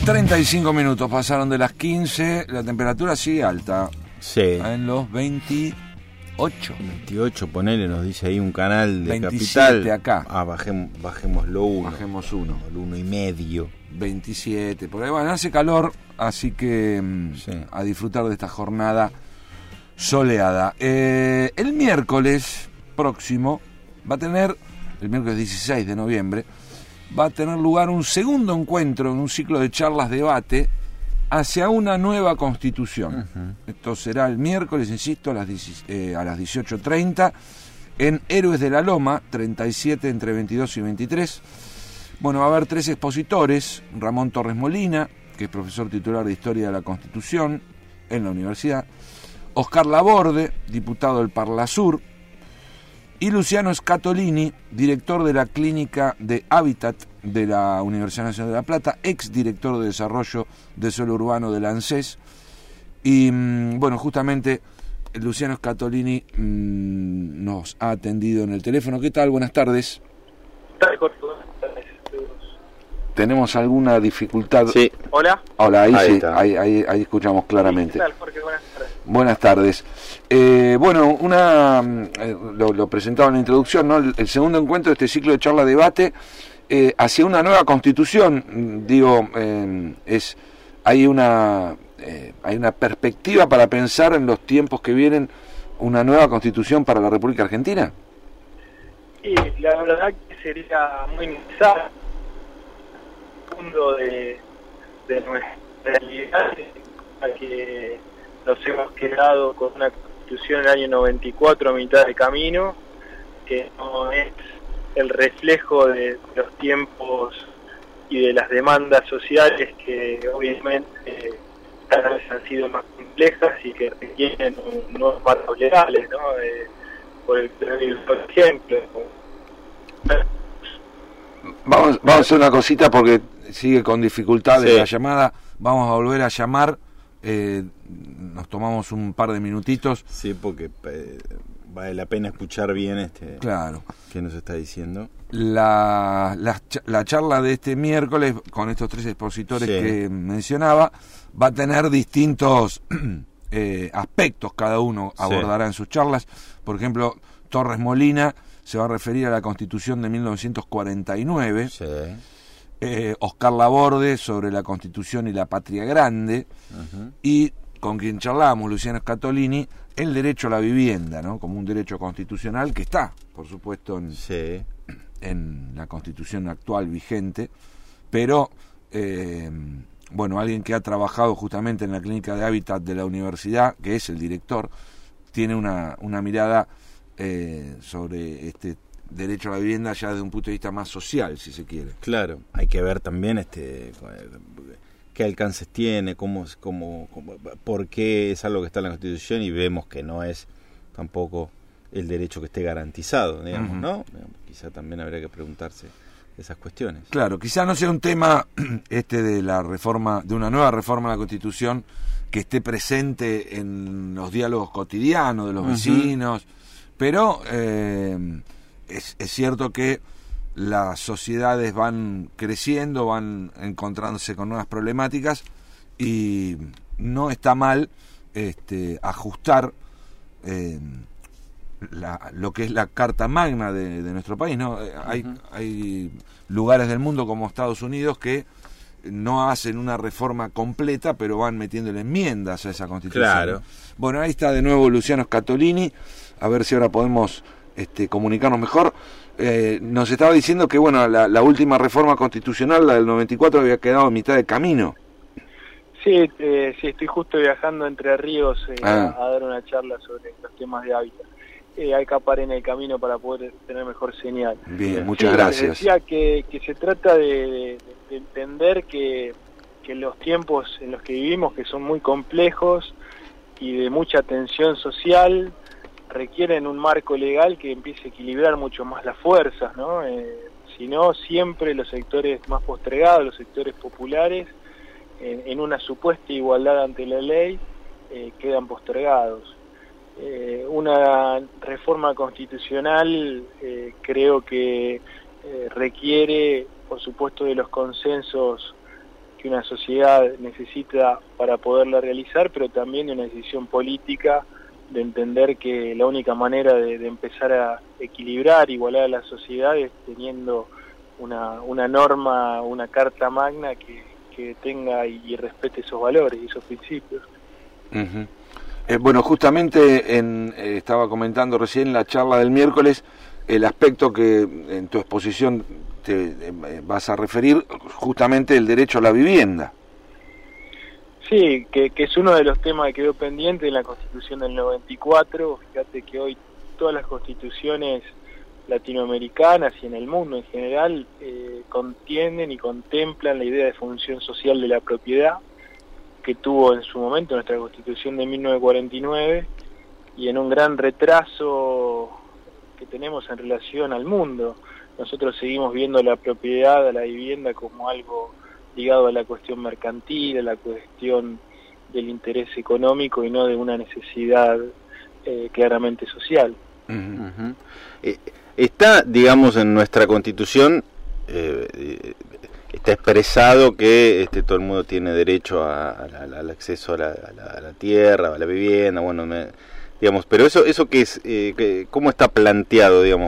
35 minutos pasaron de las 15, la temperatura sigue alta. Sí. En los 28. 28, ponele, nos dice ahí un canal de 27 Capital. Acá. Bajémoslo uno. Bajemos uno. El 1,5. 27, por ahí. Bueno, hace calor, así que sí, a disfrutar de esta jornada soleada. El miércoles próximo va a tener, el miércoles 16 de noviembre, va a tener lugar un segundo encuentro en un ciclo de charlas-debate hacia una nueva constitución. Esto será el miércoles, insisto, a las 18:30 en Héroes de la Loma, 37 entre 22 y 23. Bueno, va a haber 3 expositores: Ramón Torres Molina, que es profesor titular de Historia de la Constitución en la universidad; Oscar Laborde, diputado del Parlasur; y Luciano Scatolini, director de la Clínica de Hábitat de la Universidad Nacional de La Plata, ex director de Desarrollo de Suelo Urbano de la ANSES. Y bueno, justamente Luciano Scatolini nos ha atendido en el teléfono. ¿Qué tal? Buenas tardes. ¿Tenemos alguna dificultad? Sí. Hola. Hola, ahí sí, está. ahí escuchamos claramente. ¿Qué tal, Jorge? Buenas tardes. Buenas tardes. Bueno, lo presentaba en la introducción, ¿no? El segundo encuentro de este ciclo de charla-debate hacia una nueva constitución. Digo, hay una perspectiva para pensar en los tiempos que vienen una nueva constitución para la República Argentina. Y la verdad que sería muy necesario mundo de nuestra realidad, a que nos hemos quedado con una constitución en el año 94 a mitad de camino, que no es el reflejo de los tiempos y de las demandas sociales, que obviamente cada vez han sido más complejas y que requieren nuevos marcos legales, ¿no? Por ejemplo, Vamos a hacer una cosita porque sigue con dificultades sí, la llamada. Vamos a volver a llamar. Nos tomamos un par de minutitos. Sí, porque vale la pena escuchar bien Claro. qué nos está diciendo. La charla de este miércoles con estos 3 expositores sí, que mencionaba va a tener distintos aspectos, cada uno abordará en sus charlas. Por ejemplo, Torres Molina se va a referir a la Constitución de 1949, sí, Oscar Laborde sobre la Constitución y la Patria Grande, y con quien charlamos, Luciano Scatolini, el derecho a la vivienda, ¿no? Como un derecho constitucional que está, por supuesto, en la Constitución actual vigente, pero bueno, alguien que ha trabajado justamente en la Clínica de Hábitat de la universidad, que es el director, tiene una mirada sobre este derecho a la vivienda ya desde un punto de vista más social, si se quiere. Claro, hay que ver también qué alcances tiene, por qué es algo que está en la Constitución, y vemos que no es tampoco el derecho que esté garantizado, digamos, ¿no? Quizá también habría que preguntarse esas cuestiones. Claro, quizá no sea un tema de la reforma, de una nueva reforma a la Constitución que esté presente en los diálogos cotidianos de los vecinos, pero es cierto que las sociedades van creciendo, van encontrándose con nuevas problemáticas, y no está mal ajustar lo que es la Carta Magna de nuestro país, ¿no? Hay lugares del mundo como Estados Unidos que no hacen una reforma completa, pero van metiéndole enmiendas a esa Constitución. Claro. Bueno, ahí está de nuevo Luciano Scatolini, a ver si ahora podemos comunicarnos mejor. Nos estaba diciendo que bueno, la última reforma constitucional, la del 94, había quedado a mitad de camino. Sí, estoy justo viajando a Entre Ríos a dar una charla sobre los temas de hábitat. Hay que parar en el camino para poder tener mejor señal. Bien, muchas gracias. Decía que se trata de entender que los tiempos en los que vivimos, que son muy complejos y de mucha tensión social, requieren un marco legal que empiece a equilibrar mucho más las fuerzas, ¿no? Si no, siempre los sectores más postergados, los sectores populares, en una supuesta igualdad ante la ley, quedan postergados. Una reforma constitucional creo que requiere, por supuesto, de los consensos que una sociedad necesita para poderla realizar, pero también de una decisión política de entender que la única manera de empezar a equilibrar, igualar a la sociedad es teniendo una norma, una carta magna que tenga y respete esos valores y esos principios. Uh-huh. Bueno, justamente estaba comentando recién en la charla del miércoles el aspecto que en tu exposición te vas a referir, justamente el derecho a la vivienda. Sí, que es uno de los temas que quedó pendiente en la Constitución del 94. Fíjate que hoy todas las constituciones latinoamericanas y en el mundo en general contienen y contemplan la idea de función social de la propiedad, que tuvo en su momento nuestra Constitución de 1949, y en un gran retraso que tenemos en relación al mundo. Nosotros seguimos viendo la propiedad, a la vivienda, como algo ligado a la cuestión mercantil, a la cuestión del interés económico y no de una necesidad claramente social. Uh-huh. Está, digamos, en nuestra Constitución, está expresado que todo el mundo tiene derecho al acceso a la tierra, a la vivienda, bueno, digamos, pero eso que es, ¿cómo está planteado, digamos?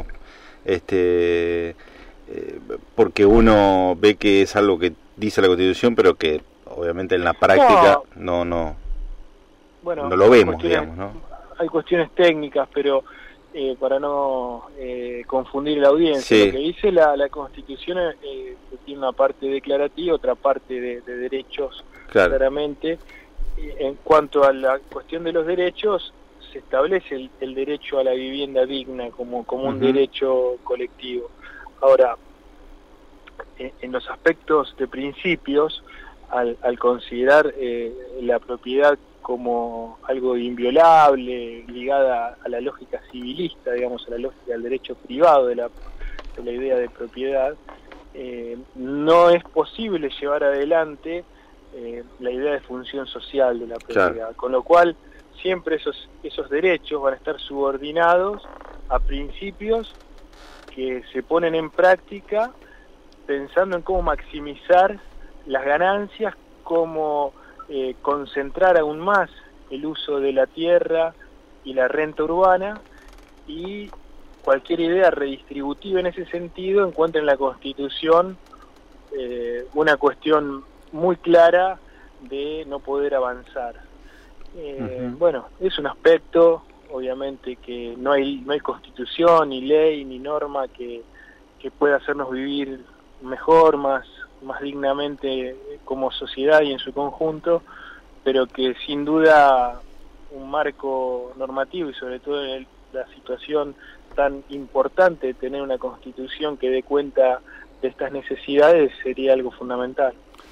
Porque uno ve que es algo que dice la Constitución, pero que obviamente en la práctica no lo vemos, digamos, ¿no? Hay cuestiones técnicas, pero para no confundir la audiencia, sí. Lo que dice la Constitución tiene una parte declarativa, otra parte de derechos, claro. Claramente. En cuanto a la cuestión de los derechos, se establece el derecho a la vivienda digna como un derecho colectivo. Ahora, en los aspectos de principios, al considerar la propiedad como algo inviolable, ligada a la lógica civilista, digamos, a la lógica del derecho privado de la idea de propiedad, no es posible llevar adelante la idea de función social de la propiedad, claro. Con lo cual siempre esos derechos van a estar subordinados a principios que se ponen en práctica pensando en cómo maximizar las ganancias, cómo concentrar aún más el uso de la tierra y la renta urbana, y cualquier idea redistributiva en ese sentido encuentra en la Constitución una cuestión muy clara de no poder avanzar. Bueno, es un aspecto, obviamente, que no hay Constitución, ni ley, ni norma que pueda hacernos vivir mejor, más dignamente como sociedad y en su conjunto, pero que sin duda un marco normativo y sobre todo en la situación tan importante de tener una Constitución que dé cuenta de estas necesidades sería algo fundamental.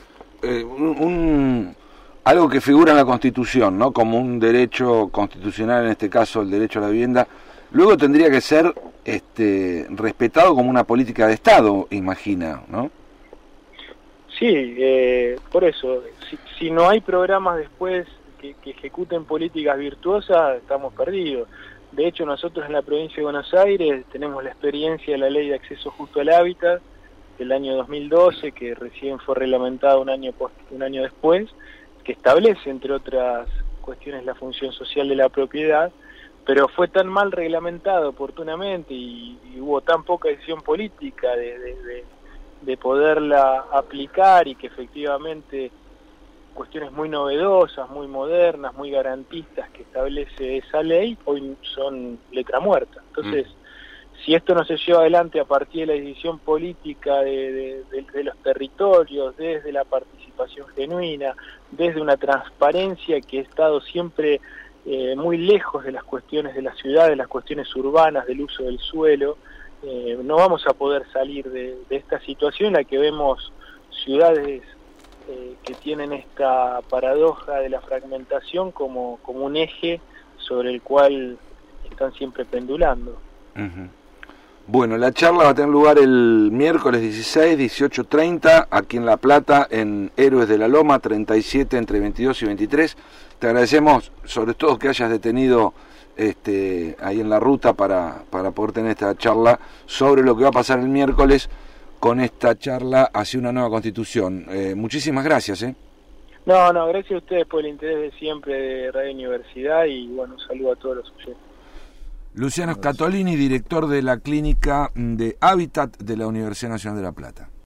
Algo que figura en la Constitución, ¿no? Como un derecho constitucional, en este caso el derecho a la vivienda, luego tendría que ser respetado como una política de Estado, imagina, ¿no? Sí, por eso, si no hay programas después que ejecuten políticas virtuosas, estamos perdidos. De hecho, nosotros en la provincia de Buenos Aires tenemos la experiencia de la Ley de Acceso Justo al Hábitat del año 2012, que recién fue reglamentada un año después, que establece, entre otras cuestiones, la función social de la propiedad, pero fue tan mal reglamentado oportunamente y hubo tan poca decisión política de poderla aplicar, y que efectivamente cuestiones muy novedosas, muy modernas, muy garantistas que establece esa ley, hoy son letra muerta. Entonces, si esto no se lleva adelante a partir de la decisión política de los territorios, desde la participación genuina, desde una transparencia que ha estado siempre muy lejos de las cuestiones de la ciudad, de las cuestiones urbanas, del uso del suelo, no vamos a poder salir de esta situación en la que vemos ciudades que tienen esta paradoja de la fragmentación como un eje sobre el cual están siempre pendulando. Uh-huh. Bueno, la charla va a tener lugar el miércoles 16, 18:30, aquí en La Plata, en Héroes de la Loma, 37, entre 22 y 23. Te agradecemos sobre todo que hayas detenido ahí en la ruta para poder tener esta charla sobre lo que va a pasar el miércoles con esta charla hacia una nueva constitución. Muchísimas gracias. No, gracias a ustedes por el interés de siempre de Radio Universidad y bueno, un saludo a todos los oyentes. Luciano Scatolini, director de la Clínica de Hábitat de la Universidad Nacional de La Plata.